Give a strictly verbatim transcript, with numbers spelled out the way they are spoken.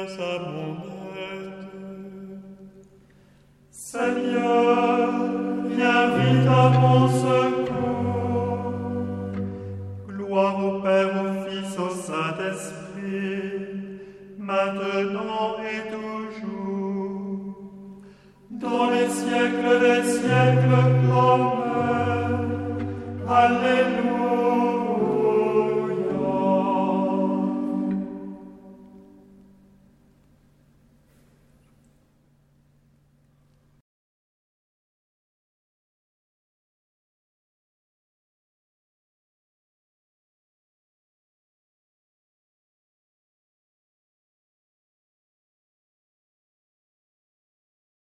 à mon aide. Seigneur, viens vite à mon secours. Gloire au Père, au Fils, au Saint-Esprit, maintenant et toujours, dans les siècles des siècles. Amen. Alléluia.